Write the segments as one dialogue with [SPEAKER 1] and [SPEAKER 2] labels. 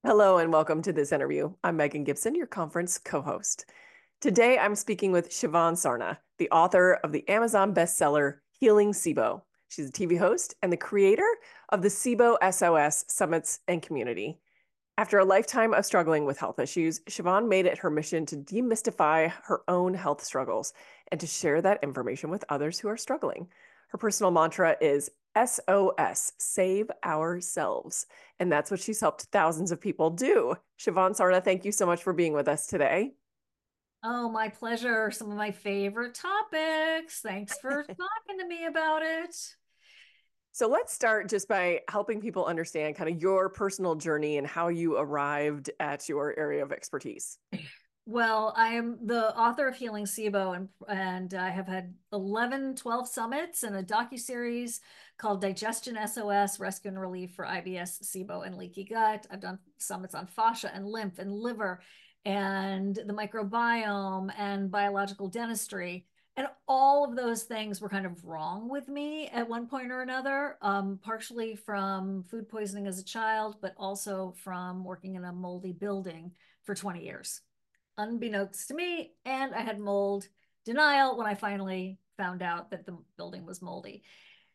[SPEAKER 1] Hello and welcome to this interview. I'm Megan Gibson, your conference co-host. Today I'm speaking with Siobhan Sarna, the author of the Amazon bestseller Healing SIBO. She's a TV host and the creator of the SIBO SOS Summits and Community. After a lifetime of struggling with health issues, Siobhan made it her mission to demystify her own health struggles and to share that information with others who are struggling. Her personal mantra is SOS, save ourselves. And that's what she's helped thousands of people do. Siobhan Sarna, thank you so much for being with us today.
[SPEAKER 2] Oh, my pleasure. Some of my favorite topics. Thanks for talking to me about it.
[SPEAKER 1] So let's start just by helping people understand kind of your personal journey and how you arrived at your area of expertise.
[SPEAKER 2] Well, I am the author of Healing SIBO, and I have had 11, 12 summits and a docuseries called Digestion SOS, Rescue and Relief for IBS, SIBO, and Leaky Gut. I've done summits on fascia and lymph and liver and the microbiome and biological dentistry. And all of those things were kind of wrong with me at one point or another, partially from food poisoning as a child, but also from working in a moldy building for 20 years unbeknownst to me. And I had mold denial when I finally found out that the building was moldy.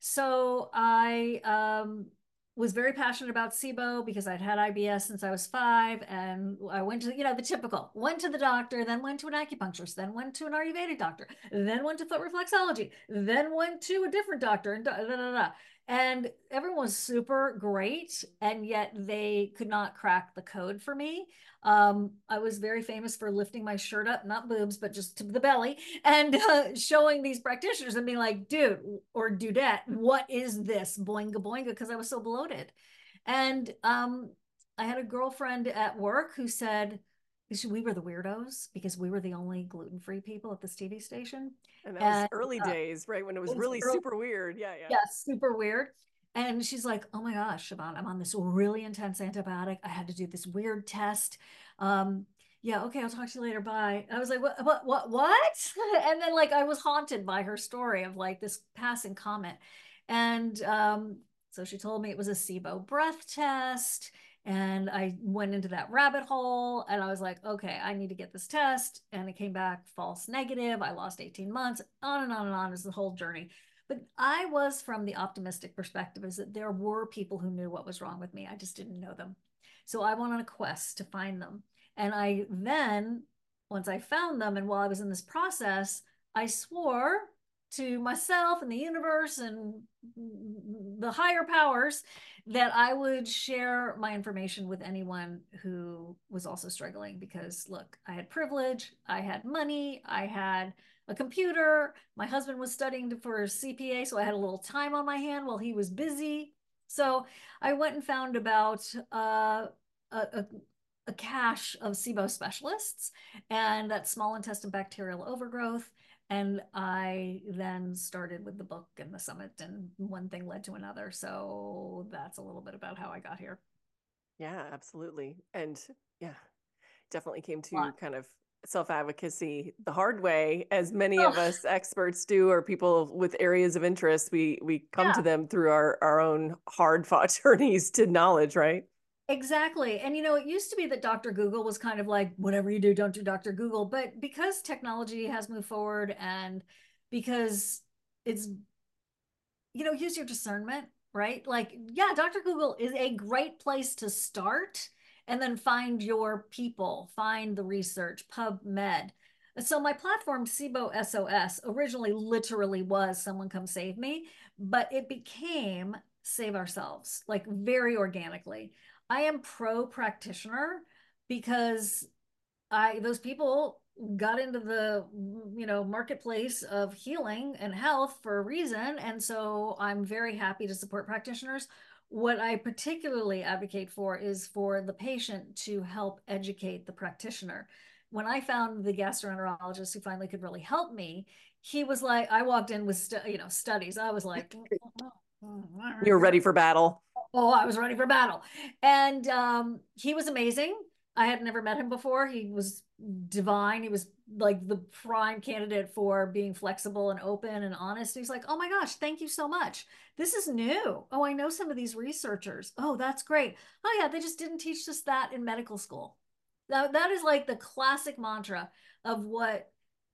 [SPEAKER 2] So I was very passionate about SIBO because I'd had IBS since I was 5. And I went to, the typical, went to the doctor, then went to an acupuncturist, then went to an Ayurvedic doctor, then went to foot reflexology, then went to a different doctor, and da, da, da, da. And everyone was super great, and yet they could not crack the code for me. I was very famous for lifting my shirt up, not boobs, but just to the belly, and showing these practitioners and being like, dude or dudette, what is this? Boinga boinga, because I was so bloated. And I had a girlfriend at work who said, we were the weirdos because we were the only gluten-free people at this TV station.
[SPEAKER 1] And that was
[SPEAKER 2] And
[SPEAKER 1] early days, right? When it was
[SPEAKER 2] it was
[SPEAKER 1] really
[SPEAKER 2] early,
[SPEAKER 1] super weird. Yeah, yeah.
[SPEAKER 2] yeah, super weird. And she's like, oh my gosh, Siobhan, I'm on this really intense antibiotic. I had to do this weird test. Um, yeah, okay, I'll talk to you later. Bye. I was like, what? And then like I was haunted by her story of like this passing comment. And so she told me it was a SIBO breath test. And I went into that rabbit hole and I was like, okay, I need to get this test. And it came back false negative. I lost 18 months, on and on and on is the whole journey. But I was from the optimistic perspective is that there were people who knew what was wrong with me. I just didn't know them. So I went on a quest to find them. And I then, once I found them, and while I was in this process, I swore to myself and the universe and the higher powers that I would share my information with anyone who was also struggling because look, I had privilege, I had money, I had a computer. My husband was studying for a CPA, so I had a little time on my hand while he was busy. So I went and found about a, a cache of SIBO specialists and that small intestine bacterial overgrowth. And I then started with the book and the summit, and one thing led to another. So that's a little bit about how I got here.
[SPEAKER 1] Yeah, absolutely. And yeah, definitely came
[SPEAKER 2] A lot.
[SPEAKER 1] to kind of self-advocacy the hard way, as many of
[SPEAKER 2] Oh,
[SPEAKER 1] us experts do, or people with areas of interest. We come to
[SPEAKER 2] yeah.
[SPEAKER 1] them through our own hard-fought journeys to knowledge, right?
[SPEAKER 2] Exactly. And it used to be that Dr. Google was kind of like, whatever you do, don't do Dr. Google. But because technology has moved forward and because it's, use your discernment, right? Like, yeah, Dr. Google is a great place to start and then find your people, find the research, PubMed. So my platform, SIBO SOS, originally literally was Someone Come Save Me, but it became Save Ourselves, like very organically. I am pro practitioner because those people got into the marketplace of healing and health for a reason, and so I'm very happy to support practitioners. What I particularly advocate for is for the patient to help educate the practitioner. When I found the gastroenterologist who finally could really help me, he was like, I walked in with studies. I was like,
[SPEAKER 1] You're ready for battle.
[SPEAKER 2] oh, I was ready for battle. And he was amazing. I had never met him before. He was divine. He was like the prime candidate for being flexible and open and honest. He's like, oh my gosh, thank you so much. This is new. Oh, I know some of these researchers. Oh, that's great. Oh yeah, they just didn't teach us that in medical school. That is like the classic mantra of what,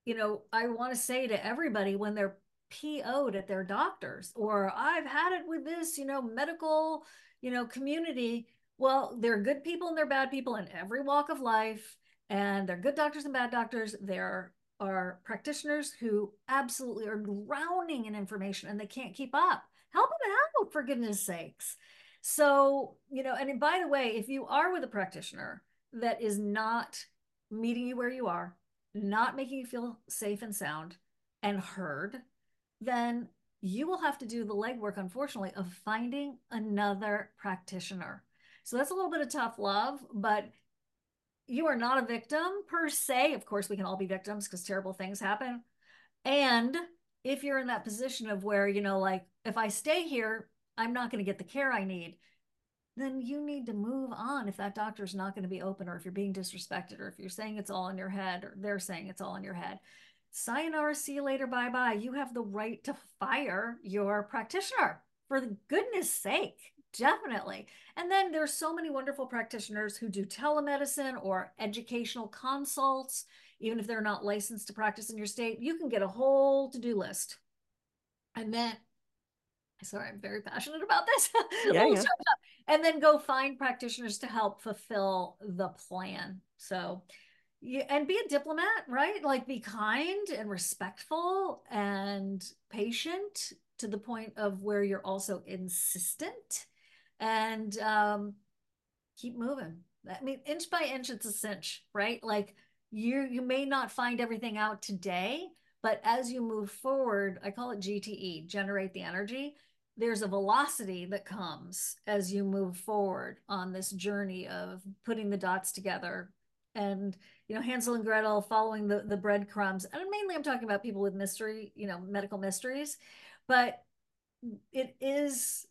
[SPEAKER 2] I want to say to everybody when they're PO'd at their doctors, or I've had it with this, medical, community. Well, there are good people and there are bad people in every walk of life, and they're good doctors and bad doctors. There are practitioners who absolutely are drowning in information and they can't keep up. Help them out, for goodness sakes. So, and by the way, if you are with a practitioner that is not meeting you where you are, not making you feel safe and sound and heard, then you will have to do the legwork, unfortunately, of finding another practitioner. So that's a little bit of tough love, but you are not a victim per se. Of course, we can all be victims because terrible things happen. And if you're in that position of where, like, if I stay here, I'm not going to get the care I need, then you need to move on if that doctor's not going to be open, or if you're being disrespected, or if you're saying it's all in your head, or they're saying it's all in your head. Sayonara, see you later, bye bye. You have the right to fire your practitioner, for the goodness sake. Definitely. And then there's so many wonderful practitioners who do telemedicine or educational consults. Even if they're not licensed to practice in your state, you can get a whole to-do list. And then, sorry, I'm very passionate about this.
[SPEAKER 1] Yeah, yeah.
[SPEAKER 2] And then go find practitioners to help fulfill the plan. So, and be a diplomat, right? Like, be kind and respectful and patient to the point of where you're also insistent, and keep moving. I mean, inch by inch, it's a cinch, right? Like, you may not find everything out today, but as you move forward, I call it GTE, generate the energy. There's a velocity that comes as you move forward on this journey of putting the dots together, and Hansel and Gretel following the breadcrumbs. And mainly I'm talking about people with mystery, medical mysteries, but it is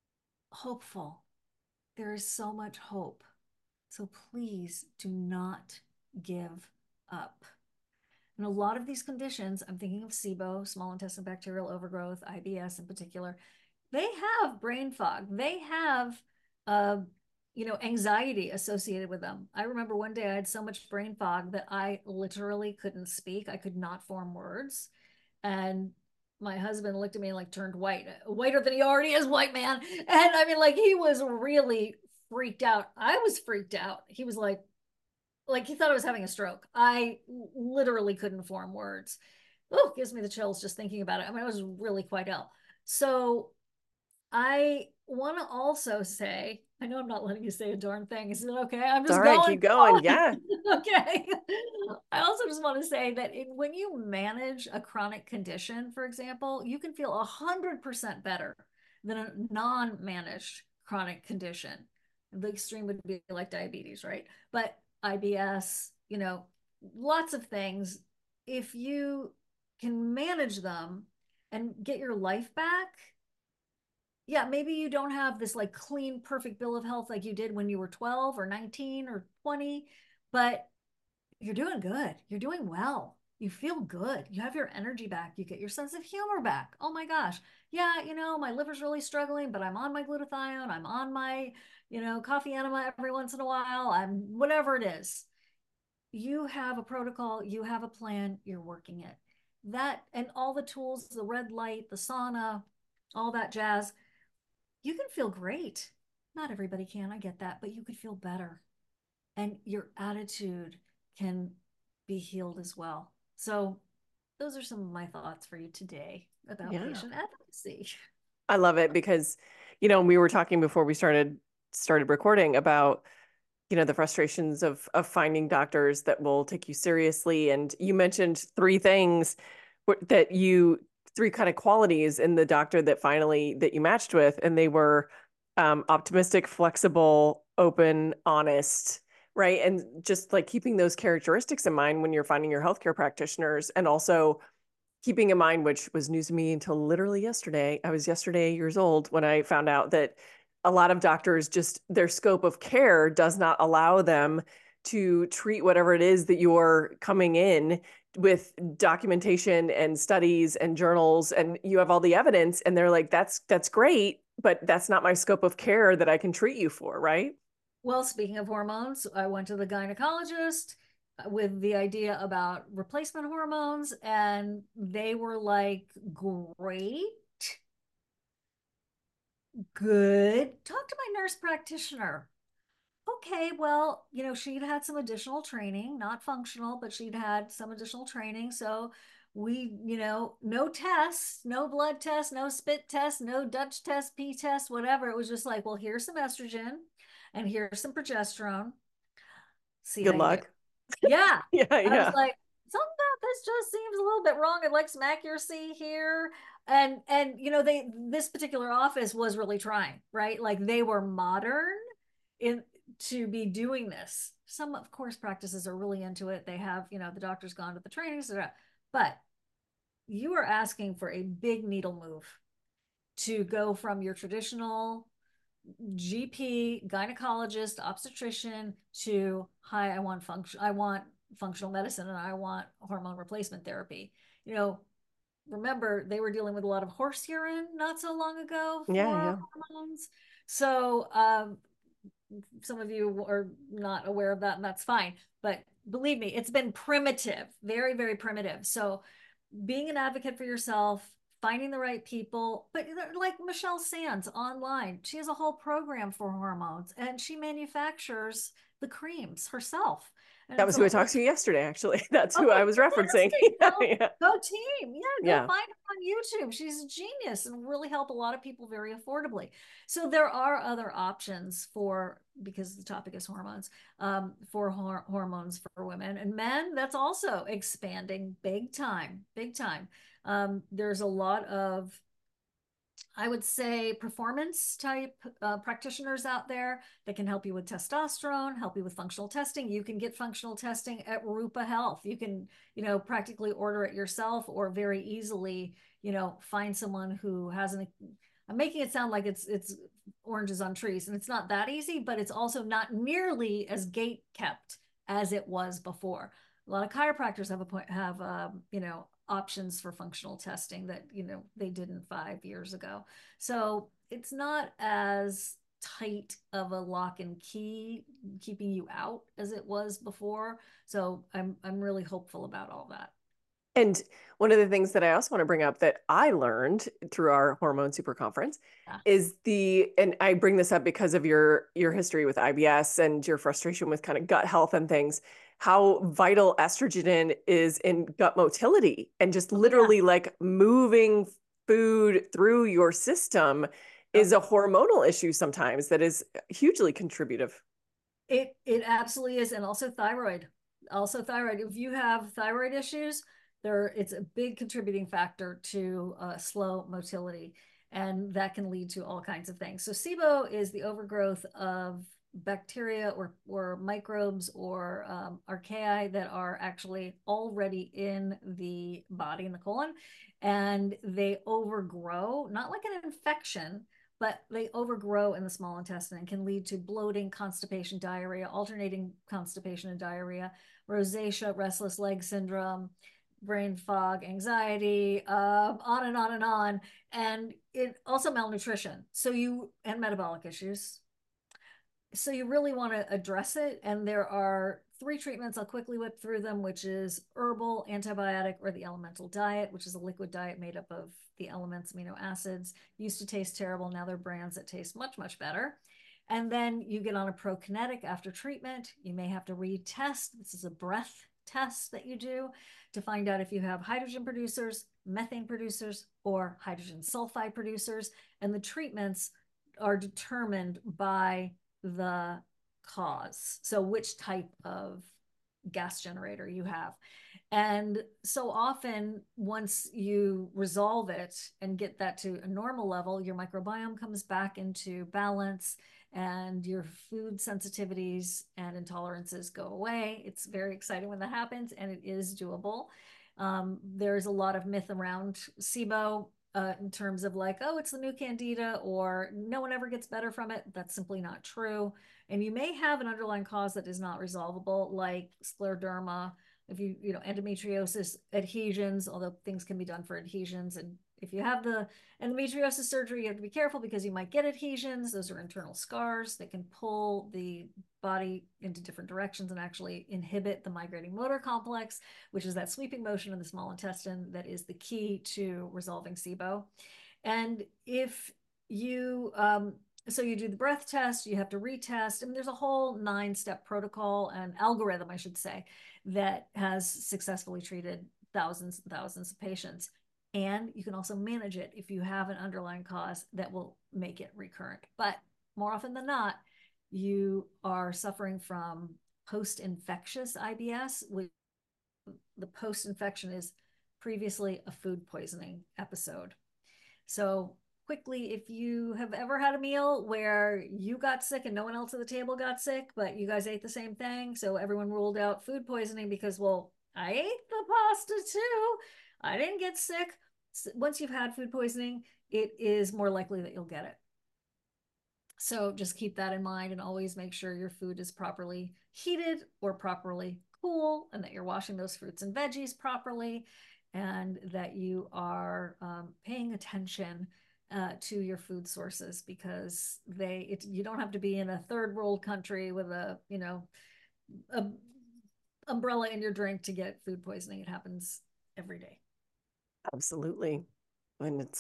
[SPEAKER 2] hopeful. There is so much hope. So please do not give up. And a lot of these conditions, I'm thinking of SIBO, small intestinal bacterial overgrowth, IBS in particular, they have brain fog. They have, anxiety associated with them. I remember one day I had so much brain fog that I literally couldn't speak. I could not form words. And my husband looked at me and like turned white, whiter than he already is, white man. And I mean, like, he was really freaked out. I was freaked out. He was like he thought I was having a stroke. I literally couldn't form words. Oh, gives me the chills just thinking about it. I mean, I was really quite ill. So I want to also say, I know I'm not letting you say a darn thing. Is it okay? I'm
[SPEAKER 1] It's
[SPEAKER 2] just
[SPEAKER 1] all right.
[SPEAKER 2] going.
[SPEAKER 1] Keep going. Yeah.
[SPEAKER 2] Okay. I also just want to say that when you manage a chronic condition, for example, you can feel 100% better than a non-managed chronic condition. The extreme would be like diabetes, right? But IBS, lots of things. If you can manage them and get your life back, yeah, maybe you don't have this like clean, perfect bill of health like you did when you were 12 or 19 or 20, but you're doing good. You're doing well. You feel good. You have your energy back. You get your sense of humor back. Oh my gosh. Yeah, my liver's really struggling, but I'm on my glutathione. I'm on my, coffee enema every once in a while. I'm whatever it is. You have a protocol, you have a plan, you're working it. That and all the tools, the red light, the sauna, all that jazz, you can feel great. Not everybody can, I get that, but you could feel better. And your attitude can be healed as well. So, those are some of my thoughts for you today about
[SPEAKER 1] Yeah.
[SPEAKER 2] patient advocacy.
[SPEAKER 1] I love it because, we were talking before we started recording about, the frustrations of finding doctors that will take you seriously. And you mentioned three things three kind of qualities in the doctor that you matched with, and they were optimistic, flexible, open, honest, right? And just like keeping those characteristics in mind when you're finding your healthcare practitioners, and also keeping in mind, which was news to me until literally yesterday. I was yesterday years old when I found out that a lot of doctors, just their scope of care does not allow them to treat whatever it is that you're coming in with documentation and studies and journals, and you have all the evidence, and they're like, that's great, but that's not my scope of care that I can treat you for, right?
[SPEAKER 2] Well, speaking of hormones, I went to the gynecologist with the idea about replacement hormones, and they were like, great, good. Talk to my nurse practitioner. Okay, well, she'd had some additional training, not functional, but she'd had some additional training. So no tests, no blood tests, no spit tests, no Dutch test, P test, whatever. It was just like, well, here's some estrogen and here's some progesterone. See how
[SPEAKER 1] Good
[SPEAKER 2] you do.
[SPEAKER 1] luck.
[SPEAKER 2] Yeah.
[SPEAKER 1] Yeah,
[SPEAKER 2] I was
[SPEAKER 1] yeah.
[SPEAKER 2] like, something about this just seems a little bit wrong. I'd like some accuracy here. And this particular office was really trying, right? Like they were modern in to be doing this. Some, of course, practices are really into it. They have, the doctor's gone to the trainings, but you are asking for a big needle move to go from your traditional GP, gynecologist, obstetrician to hi, I want functional medicine and I want hormone replacement therapy. You know, remember they were dealing with a lot of horse urine not so long ago
[SPEAKER 1] Yeah,
[SPEAKER 2] for
[SPEAKER 1] yeah.
[SPEAKER 2] hormones. So some of you are not aware of that, and that's fine. But believe me, it's been primitive, very, very primitive. So being an advocate for yourself, finding the right people, but like Michelle Sands online, she has a whole program for hormones and she manufactures the creams herself. And
[SPEAKER 1] That
[SPEAKER 2] it's
[SPEAKER 1] was
[SPEAKER 2] a
[SPEAKER 1] who I
[SPEAKER 2] whole,
[SPEAKER 1] talked to yesterday, actually. That's who I
[SPEAKER 2] okay,
[SPEAKER 1] was referencing.
[SPEAKER 2] fantastic.
[SPEAKER 1] Yeah,
[SPEAKER 2] Go,
[SPEAKER 1] yeah.
[SPEAKER 2] go team. Yeah, go
[SPEAKER 1] Yeah.
[SPEAKER 2] find her on YouTube. She's a genius and really help a lot of people very affordably. So there are other options for, because the topic is hormones, for hormones for women and men. That's also expanding big time, big time. There's a lot of, I would say, performance type practitioners out there that can help you with testosterone, help you with functional testing. You can get functional testing at Rupa Health. You can, practically order it yourself or very easily, find someone who has an, I'm making it sound like it's oranges on trees, and it's not that easy, but it's also not nearly as gate kept as it was before. A lot of chiropractors have a point, have options for functional testing that they didn't 5 years ago. So it's not as tight of a lock and key keeping you out as it was before. So I'm really hopeful about all that.
[SPEAKER 1] And one of the things that I also want to bring up that I learned through our Hormone Super Conference
[SPEAKER 2] Yeah.
[SPEAKER 1] is and I bring this up because of your history with IBS and your frustration with kind of gut health and things, how vital estrogen is in gut motility and just
[SPEAKER 2] Oh yeah.
[SPEAKER 1] literally like moving food through your system is
[SPEAKER 2] Yep.
[SPEAKER 1] a hormonal issue sometimes that is hugely contributive.
[SPEAKER 2] It absolutely is, and also thyroid. Also thyroid. If you have thyroid issues, it's a big contributing factor to slow motility, and that can lead to all kinds of things. So SIBO is the overgrowth of bacteria or microbes or archaea that are actually already in the body, in the colon, and they overgrow, not like an infection, but they overgrow in the small intestine and can lead to bloating, constipation, diarrhea, alternating constipation and diarrhea, rosacea, restless leg syndrome, brain fog, anxiety, on and on and on. And it also malnutrition. And metabolic issues. So you really want to address it. And there are 3 treatments. I'll quickly whip through them, which is herbal, antibiotic, or the elemental diet, which is a liquid diet made up of the elements, amino acids. Used to taste terrible. Now they're brands that taste much, much better. And then you get on a prokinetic after treatment. You may have to retest. This is a breath test that you do to find out if you have hydrogen producers, methane producers, or hydrogen sulfide producers. And the treatments are determined by the cause. So which type of gas generator you have. And so often, once you resolve it and get that to a normal level, your microbiome comes back into balance and your food sensitivities and intolerances go away. It's very exciting when that happens, and it is doable. There's a lot of myth around SIBO. in terms of like, oh, it's the new candida or no one ever gets better from it. That's simply not true. And you may have an underlying cause that is not resolvable, like scleroderma, if endometriosis, adhesions, although things can be done for adhesions. And if you have the endometriosis surgery, you have to be careful because you might get adhesions. Those are internal scars that can pull the body into different directions and actually inhibit the migrating motor complex, which is that sweeping motion in the small intestine that is the key to resolving SIBO. And if you, so you do the breath test, you have to retest. I mean, there's a whole 9-step protocol and algorithm, I should say, that has successfully treated thousands and thousands of patients. And you can also manage it if you have an underlying cause that will make it recurrent. But more often than not, you are suffering from post-infectious IBS, which the post-infection is previously a food poisoning episode. So quickly, if you have ever had a meal where you got sick and no one else at the table got sick, but you guys ate the same thing, so everyone ruled out food poisoning because, well, I ate the pasta too. I didn't get sick. Once you've had food poisoning, it is more likely that you'll get it. So just keep that in mind and always make sure your food is properly heated or properly cool, and that you're washing those fruits and veggies properly, and that you are paying attention to your food sources, because you don't have to be in a third world country with a umbrella in your drink to get food poisoning. It happens every day.
[SPEAKER 1] Absolutely. And it's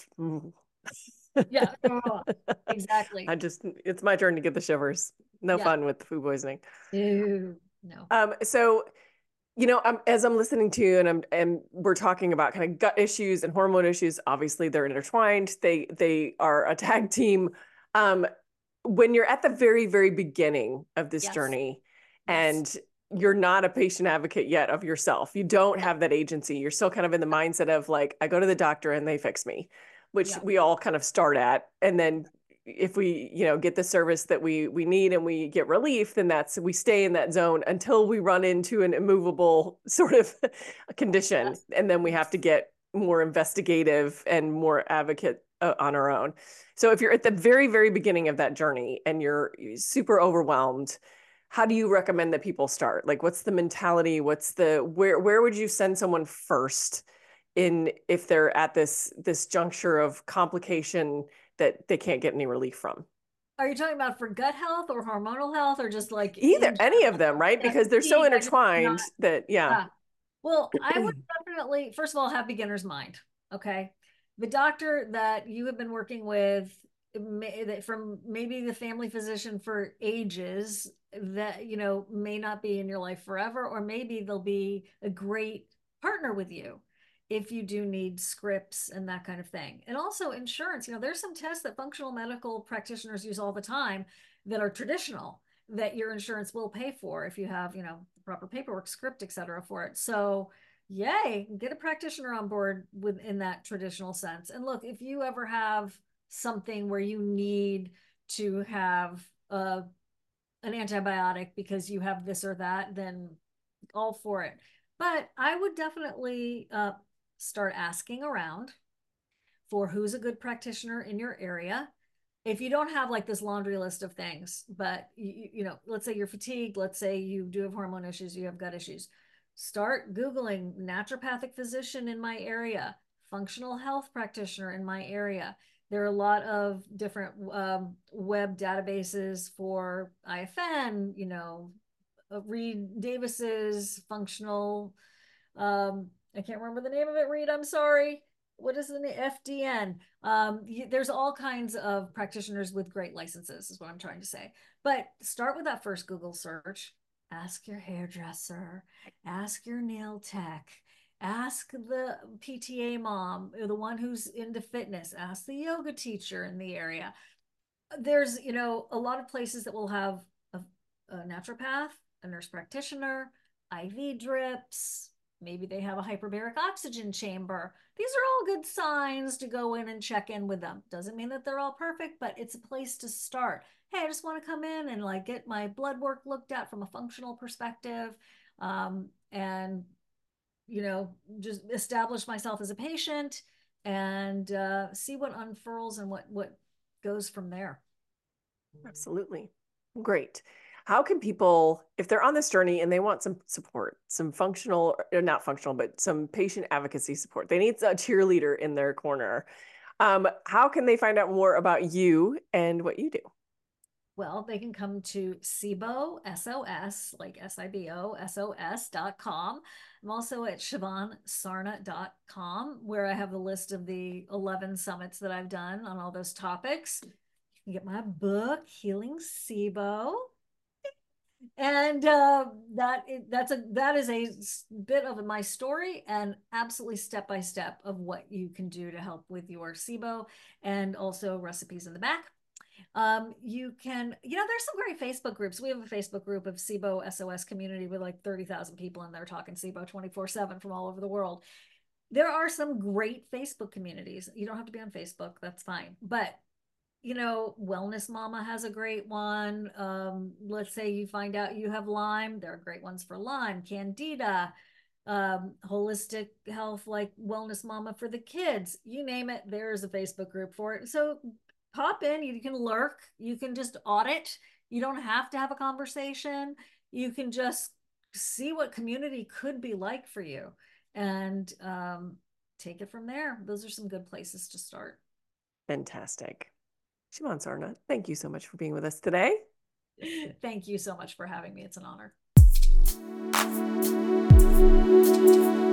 [SPEAKER 2] yeah, exactly.
[SPEAKER 1] It's my turn to get the shivers. No fun with food poisoning.
[SPEAKER 2] Ew, no.
[SPEAKER 1] So, as I'm listening to you and we're talking about kind of gut issues and hormone issues, obviously they're intertwined. They are a tag team. When you're at the very, very beginning of this journey and you're not a patient advocate yet of yourself, you don't have that agency. You're still kind of in the mindset of like, I go to the doctor and they fix me, which we all kind of start at. And then if we, get the service that we need and we get relief, then we stay in that zone until we run into an immovable sort of condition. And then we have to get more investigative and more advocate on our own. So if you're at the very, very beginning of that journey and you're super overwhelmed, how do you recommend that people start? Like, what's the mentality? Where would you send someone first if they're at this juncture of complication that they can't get any relief from?
[SPEAKER 2] Are you talking about for gut health or hormonal health, or just like
[SPEAKER 1] any of them, right? Because they're so intertwined
[SPEAKER 2] Well, I would definitely, first of all, have beginner's mind. Okay. The doctor that you have been working with, from maybe the family physician for ages, that, may not be in your life forever, or maybe they'll be a great partner with you if you do need scripts and that kind of thing. And also insurance, there's some tests that functional medical practitioners use all the time that are traditional, that your insurance will pay for if you have, proper paperwork, script, et cetera, for it. So yay, get a practitioner on board in that traditional sense. And look, if you ever have something where you need to have an antibiotic because you have this or that, then all for it. But I would definitely start asking around for who's a good practitioner in your area. If you don't have like this laundry list of things, but let's say you're fatigued, let's say you do have hormone issues, you have gut issues, start Googling naturopathic physician in my area, functional health practitioner in my area. There are a lot of different web databases for IFN, Reed Davis's functional, I can't remember the name of it, Reed, I'm sorry. What is the name? FDN. There's all kinds of practitioners with great licenses, is what I'm trying to say. But start with that first Google search. Ask your hairdresser, ask your nail tech, ask the PTA mom, the one who's into fitness, ask the yoga teacher in the area. There's, a lot of places that will have a naturopath, a nurse practitioner, IV drips. Maybe they have a hyperbaric oxygen chamber. These are all good signs to go in and check in with them. Doesn't mean that they're all perfect, but it's a place to start. Hey, I just want to come in and like get my blood work looked at from a functional perspective, and just establish myself as a patient, and see what unfurls and what goes from there.
[SPEAKER 1] Absolutely. Great. How can people, if they're on this journey and they want some support, some functional, or not functional, but some patient advocacy support, they need a cheerleader in their corner. How can they find out more about you and what you do?
[SPEAKER 2] Well, they can come to SIBO, SOS, like SIBO, SOS.com. I'm also at ShivanSarna.com, where I have a list of the 11 summits that I've done on all those topics. You can get my book, Healing SIBO. And that is a bit of my story and absolutely step by step of what you can do to help with your SIBO, and also recipes in the back. You can, there's some great Facebook groups. We have a Facebook group of SIBO SOS community with like 30,000 people in there talking SIBO 24/7 from all over the world. There are some great Facebook communities. You don't have to be on Facebook, that's fine. But Wellness Mama has a great one. Let's say you find out you have Lyme, there are great ones for Lyme, Candida, holistic health like Wellness Mama for the kids. You name it, there's a Facebook group for it. So pop in, you can lurk, you can just audit. You don't have to have a conversation. You can just see what community could be like for you, and take it from there. Those are some good places to start.
[SPEAKER 1] Fantastic. Shivan Sarna, thank you so much for being with us today.
[SPEAKER 2] Thank you so much for having me. It's an honor.